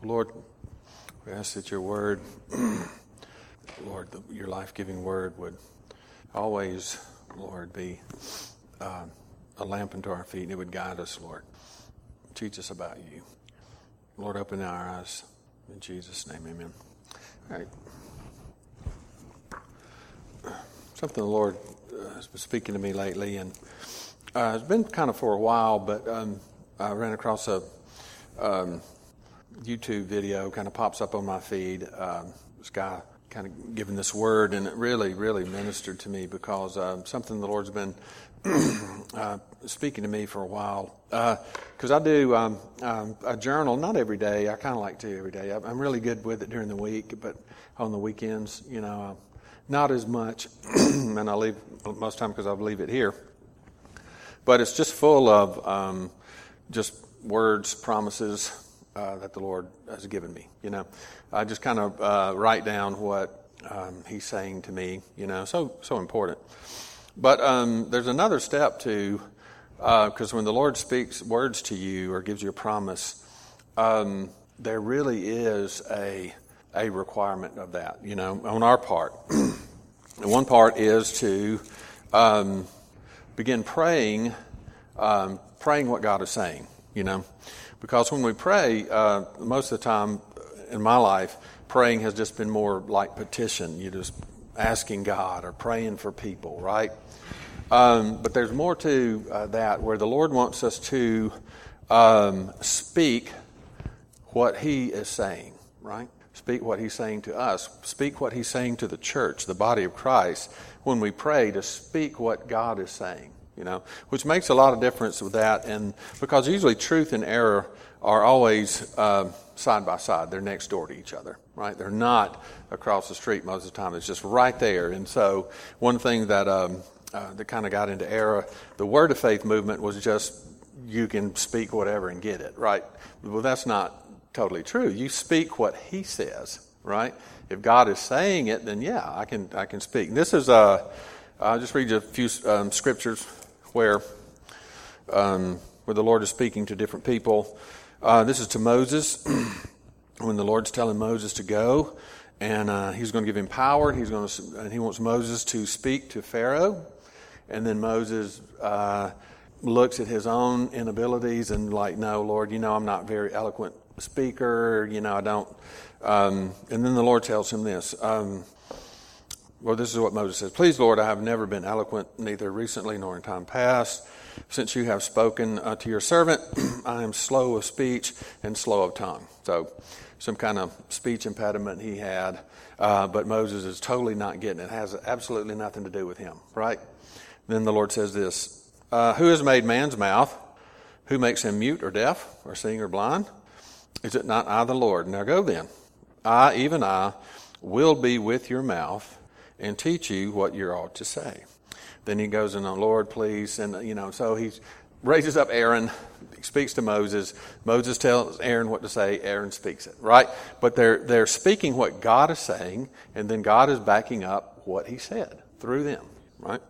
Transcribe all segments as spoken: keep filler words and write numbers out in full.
Lord, we ask that your word, Lord, the, your life-giving word would always, Lord, be uh, a lamp unto our feet, and it would guide us, Lord. Teach us about you. Lord, open our eyes. In Jesus' name, amen. All right. Something the Lord uh, has been speaking to me lately, and uh, it's been kind of for a while, but um, I ran across a um, YouTube video, kind of pops up on my feed. Um, this guy kind of giving this word, and it really, really ministered to me because uh, something the Lord's been uh, speaking to me for a while. Because uh, I do um, um, a journal, not every day. I kind of like to every day. I'm really good with it during the week, but on the weekends, you know, uh, not as much. And I leave most of the time because I leave it here. But it's just full of um, just words, promises uh, that the Lord has given me. You know, I just kind of uh, write down what um, He's saying to me. You know, so so important. But um, there's another step to, because uh, when the Lord speaks words to you or gives you a promise, um, there really is a a requirement of that. You know, on our part. And one part is to um, begin praying, um, praying what God is saying, you know. Because when we pray, uh, most of the time in my life, praying has just been more like petition. You're just asking God or praying for people, right? Um, but there's more to uh, that where the Lord wants us to um, speak what He is saying, right? Speak what He's saying to us. Speak what He's saying to the church, the body of Christ. When we pray, to speak what God is saying, you know, which makes a lot of difference with that. And because usually truth and error are always uh, side by side. They're next door to each other, right? They're not across the street most of the time. It's just right there. And so one thing that um, uh, that kind of got into error, the Word of Faith movement was just you can speak whatever and get it, right? Well, that's not totally true. You speak what He says, right? If God is saying it, then yeah, I can I can speak. And this is uh, I'll just read you a few um, scriptures where um, where the Lord is speaking to different people. Uh, this is to Moses when the Lord's telling Moses to go, and uh, He's going to give him power. He's going to and He wants Moses to speak to Pharaoh, and then Moses uh, looks at his own inabilities and like, no, Lord, you know I'm not very eloquent speaker, you know, I don't, um, and then the Lord tells him this, um, well, this is what Moses says, please, Lord, I have never been eloquent, neither recently nor in time past. Since you have spoken uh, to your servant, I am slow of speech and slow of tongue. So, some kind of speech impediment he had, uh, but Moses is totally not getting it. It has absolutely nothing to do with him, right? Then the Lord says this, uh, who has made man's mouth? Who makes him mute or deaf or seeing or blind? Is it not I, the Lord? Now go then. I, even I, will be with your mouth and teach you what you ought to say. Then he goes in, oh, Lord, please. And, you know, so he raises up Aaron, speaks to Moses. Moses tells Aaron what to say. Aaron speaks it, right? But they're they're speaking what God is saying, and then God is backing up what He said through them, right?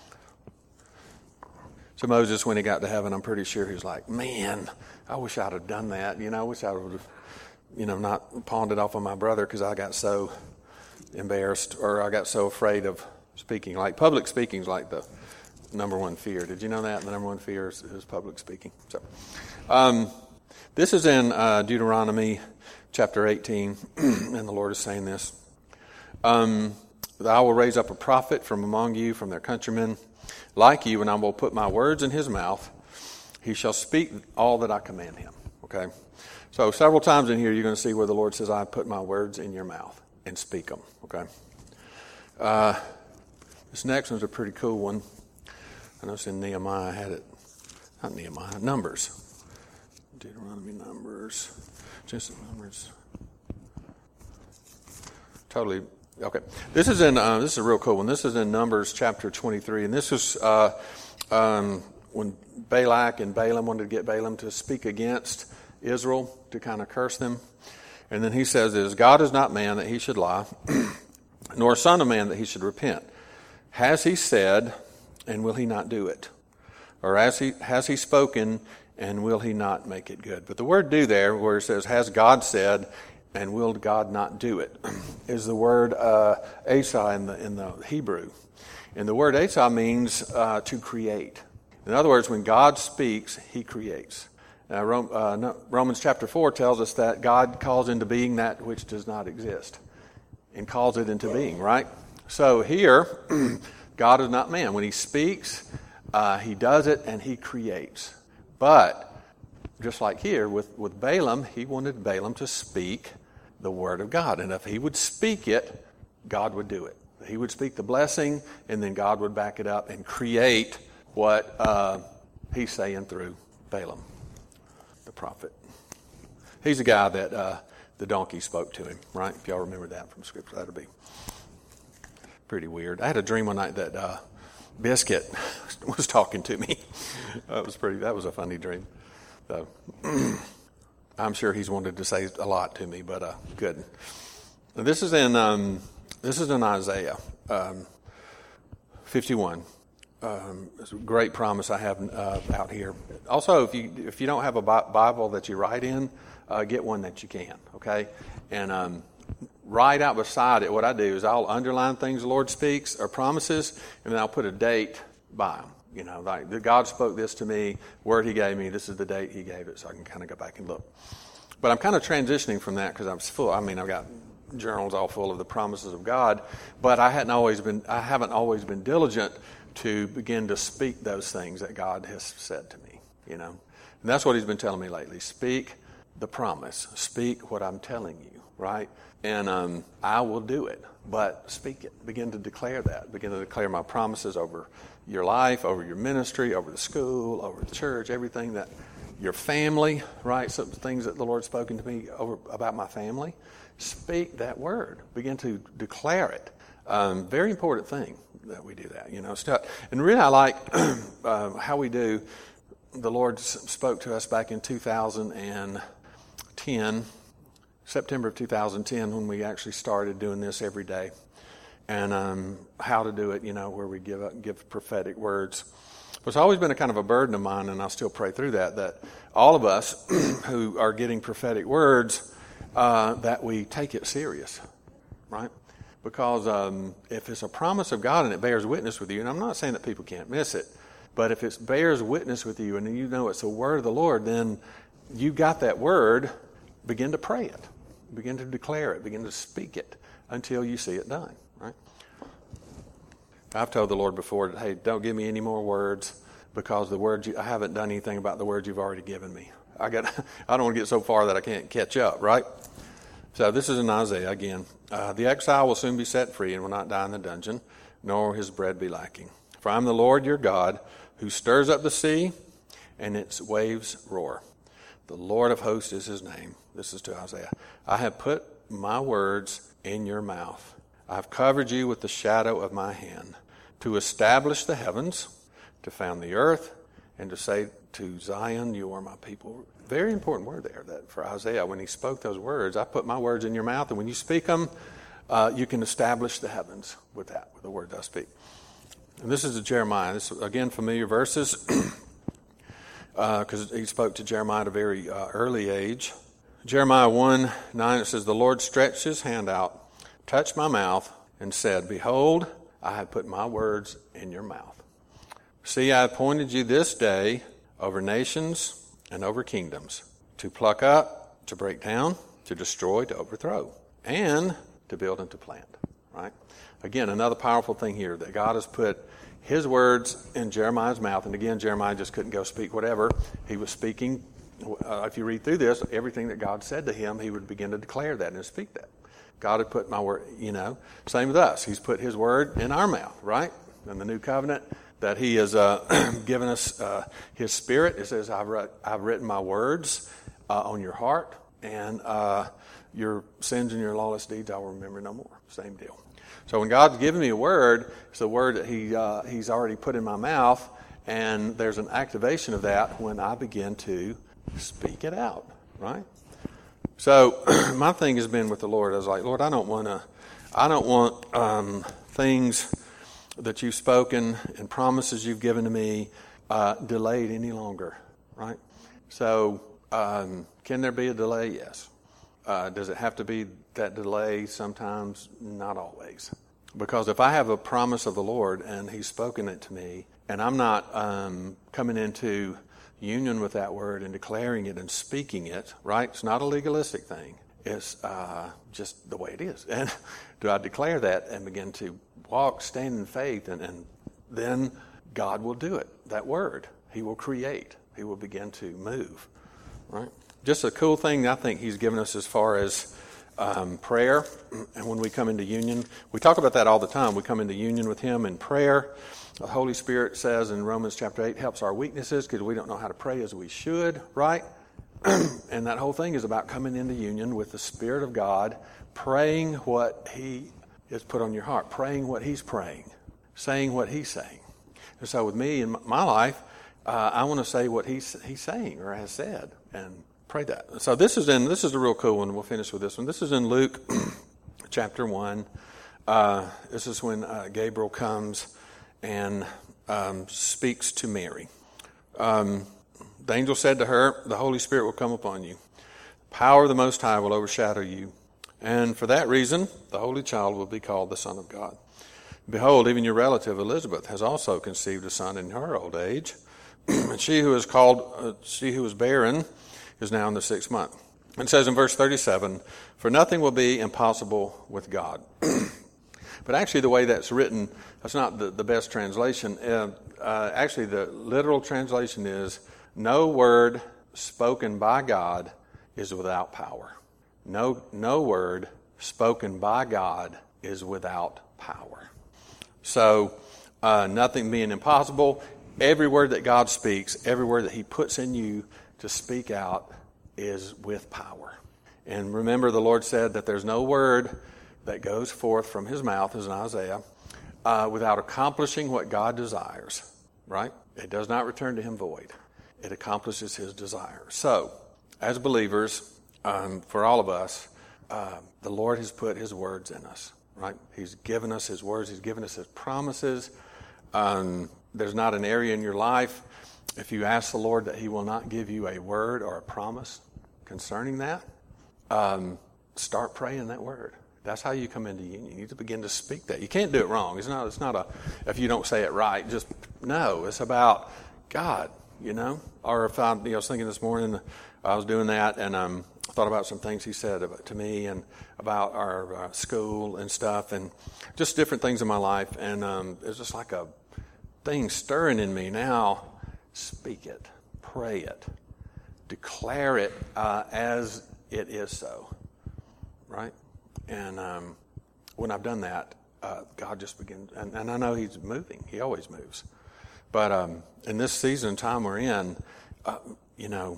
So Moses, when he got to heaven, I'm pretty sure he was like, man, I wish I'd have done that. You know, I wish I would have, you know, not pawned it off on my brother because I got so embarrassed or I got so afraid of speaking. Like public speaking is like the number one fear. Did you know that? The number one fear is, is public speaking. So um, this is in uh, Deuteronomy chapter eighteen, and the Lord is saying this. Um, I will raise up a prophet from among you, from their countrymen, like you, and I will put my words in his mouth. He shall speak all that I command him. Okay? So several times in here you're going to see where the Lord says, I put my words in your mouth and speak them. Okay? Uh, this next one's a pretty cool one. I know it's in Nehemiah. I had it. Not Nehemiah. Numbers. Deuteronomy, Numbers. Just Numbers. Totally. Okay. This is in, uh, this is a real cool one. This is in Numbers chapter twenty-three. And this is uh, um, when Balak and Balaam wanted to get Balaam to speak against Israel, to kind of curse them. And then he says this, God is not man that he should lie, nor son of man that he should repent. Has he said, and will he not do it? Or has he, has he spoken, and will he not make it good? But the word do there, where it says, has God said, and will God not do it, is the word uh, asa in the, in the Hebrew. And the word asa means uh, to create. In other words, when God speaks, he creates. Now, Romans chapter four tells us that God calls into being that which does not exist and calls it into being, right? So here, God is not man. When he speaks, uh, he does it and he creates. But just like here with, with Balaam, he wanted Balaam to speak the word of God. And if he would speak it, God would do it. He would speak the blessing, and then God would back it up and create what uh, he's saying through Balaam, the prophet. He's the guy that uh, the donkey spoke to him, right? If y'all remember that from Scripture, that'll be pretty weird. I had a dream one night that uh, Biscuit was talking to me. That was pretty. That was a funny dream. So I'm sure he's wanted to say a lot to me, but uh, good. Now, this is in um, this is in Isaiah um, fifty-one. Um, it's a great promise I have uh, out here. Also, if you if you don't have a Bible that you write in, uh, get one that you can. Okay, and um, right out beside it, what I do is I'll underline things the Lord speaks or promises, and then I'll put a date by them. You know, like God spoke this to me, word he gave me, this is the date he gave it, so I can kind of go back and look. But I'm kind of transitioning from that because I'm full. I mean, I've got journals all full of the promises of God, but I hadn't always been. I haven't always been diligent to begin to speak those things that God has said to me. You know, and that's what he's been telling me lately. Speak the promise. Speak what I'm telling you. Right, and um, I will do it. But speak it. Begin to declare that. Begin to declare my promises over your life, over your ministry, over the school, over the church, everything that your family, right? Some things that the Lord's spoken to me over about my family. Speak that word. Begin to declare it. Um, very important thing that we do that, you know. And really I like uh, how we do. The Lord spoke to us back in two thousand ten, September of two thousand ten, when we actually started doing this every day. And um, how to do it, you know, where we give give prophetic words. It's always been a kind of a burden of mine, and I still pray through that, that all of us who are getting prophetic words, uh, that we take it serious, right? Because um, if it's a promise of God and it bears witness with you, and I'm not saying that people can't miss it, but if it bears witness with you and you know it's the word of the Lord, then you got that word, begin to pray it, begin to declare it, begin to speak it until you see it done. Right? I've told the Lord before, hey, don't give me any more words because the words you, I haven't done anything about the words you've already given me. I got, I don't want to get so far that I can't catch up, right? So this is in Isaiah again. Uh, the exile will soon be set free and will not die in the dungeon, nor will his bread be lacking. For I am the Lord your God, who stirs up the sea, and its waves roar. The Lord of hosts is his name. This is to Isaiah. I have put my words in your mouth. I have covered you with the shadow of my hand, to establish the heavens, to found the earth, and to say to Zion, you are my people. Very important word there that for Isaiah. When he spoke those words, I put my words in your mouth, and when you speak them, uh, you can establish the heavens with that, with the words I speak. And this is to Jeremiah. This is, again, familiar verses, because uh, he spoke to Jeremiah at a very uh, early age. Jeremiah one nine, it says, the Lord stretched his hand out, touched my mouth, and said, behold, I have put my words in your mouth. See, I appointed you this day over nations and over kingdoms, to pluck up, to break down, to destroy, to overthrow, and to build and to plant. Right? Again, another powerful thing here, that God has put his words in Jeremiah's mouth. And again, Jeremiah just couldn't go speak whatever. He was speaking, uh, if you read through this, everything that God said to him, he would begin to declare that and speak that. God had put my word, you know, same with us. He's put his word in our mouth, right? In the new covenant, that he has uh, given us uh, his spirit. It says, I've, re- I've written my words uh, on your heart, and uh, your sins and your lawless deeds I'll remember no more. Same deal. So when God's given me a word, it's a word that he uh, he's already put in my mouth, and there's an activation of that when I begin to speak it out, right? So my thing has been with the Lord. I was like, Lord, I don't want to, I don't want um, things that you've spoken and promises you've given to me uh, delayed any longer, right? So um, can there be a delay? Yes. Uh, does it have to be that delay? Sometimes, not always. Because if I have a promise of the Lord and He's spoken it to me, and I'm not um, coming into union with that word and declaring it and speaking it, right? It's not a legalistic thing. It's uh, just the way it is. And do I declare that and begin to walk, stand in faith, and, and then God will do it. That word, He will create. He will begin to move, right? Just a cool thing I think He's given us as far as um, prayer. And when we come into union, we talk about that all the time. We come into union with Him in prayer. The Holy Spirit says in Romans chapter eight, helps our weaknesses because we don't know how to pray as we should, right? And that whole thing is about coming into union with the Spirit of God, praying what He has put on your heart, praying what He's praying, saying what He's saying. And so with me in my life, uh, I want to say what He's He's saying or has said, and pray that. So this is in this is a real cool one. We'll finish with this one. This is in Luke chapter one. Uh, this is when uh, Gabriel comes and um, speaks to Mary. Um, the angel said to her, "The Holy Spirit will come upon you. The power of the Most High will overshadow you. And for that reason, the Holy Child will be called the Son of God. Behold, even your relative Elizabeth has also conceived a son in her old age. And she who is called, uh, she who was barren is now in the sixth month." It says in verse thirty-seven, "For nothing will be impossible with God." But actually the way that's written, that's not the, the best translation. Uh, uh, actually the literal translation is, "No word spoken by God is without power." No, no word spoken by God is without power. So uh, nothing being impossible. Every word that God speaks, every word that He puts in you to speak out is with power. And remember, the Lord said that there's no word that goes forth from His mouth, as in Isaiah, uh, without accomplishing what God desires, right? It does not return to Him void. It accomplishes His desire. So, as believers, um, for all of us, uh, the Lord has put His words in us, right? He's given us His words. He's given us His promises. Um, there's not an area in your life, if you ask the Lord that He will not give you a word or a promise concerning that, um, start praying that word. That's how you come into union. You need to begin to speak that. You can't do it wrong. It's not, it's not a, if you don't say it right, just, no, it's about God, you know? Or if I, you know, I was thinking this morning, I was doing that, and um, I thought about some things He said about, to me and about our uh, school and stuff, and just different things in my life, and um, it was just like a thing stirring in me. Now, speak it, pray it, declare it uh, as it is so, right? And um, when I've done that, uh, God just begins, and, and I know He's moving. He always moves. But um, in this season and time we're in, uh, you know,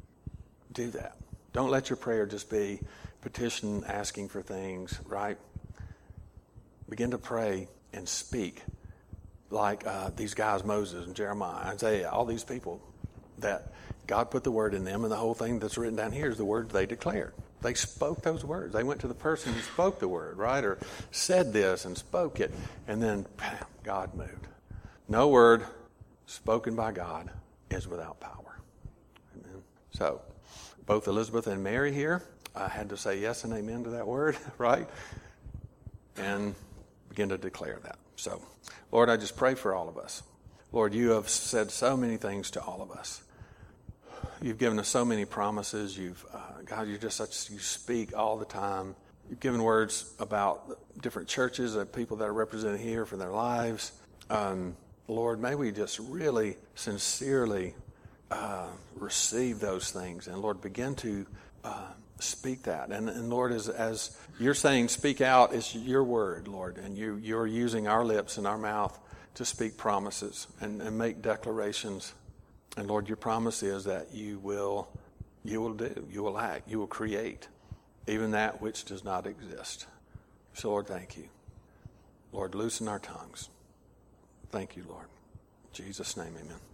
do that. Don't let your prayer just be petition, asking for things, right? Begin to pray and speak like uh, these guys, Moses and Jeremiah, Isaiah, all these people that God put the word in them, and the whole thing that's written down here is the words they declared. They spoke those words. They went to the person who spoke the word, right, or said this and spoke it, and then bam, God moved. No word spoken by God is without power. Amen. So, both Elizabeth and Mary here uh, had to say yes and amen to that word, right, and begin to declare that. So, Lord, I just pray for all of us. Lord, you have said so many things to all of us. You've given us so many promises. You've, uh, God, you're just such, you speak all the time. You've given words about different churches and people that are represented here for their lives. Um, Lord, may we just really sincerely uh, receive those things. And Lord, begin to uh, speak that. And, and Lord, as, as you're saying, speak out, it's your word, Lord. And you, you're using our lips and our mouth to speak promises and, and make declarations. And Lord, your promise is that you will, you will do, you will act, you will create, even that which does not exist. So Lord, thank you. Lord, loosen our tongues. Thank you, Lord. In Jesus' name, amen.